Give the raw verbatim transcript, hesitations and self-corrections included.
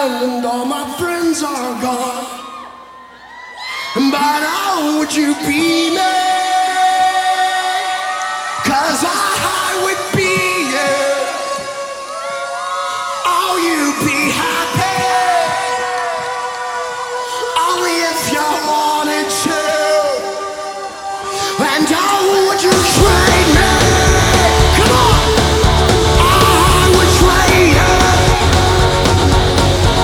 and all my friends are gone. But how would you be, man?